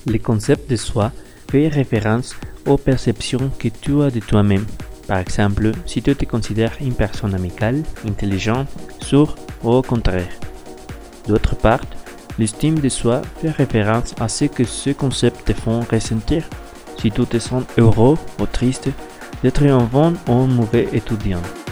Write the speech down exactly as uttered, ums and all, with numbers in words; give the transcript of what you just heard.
Le concept de soi fait référence aux perceptions que tu as de toi-même. Par exemple, si tu te considères une personne amicale, intelligente, sûre ou au contraire. D'autre part, l'estime de soi fait référence à ce que ce concept te font ressentir. Si tu te sens heureux ou triste d'être un bon ou un mauvais étudiant.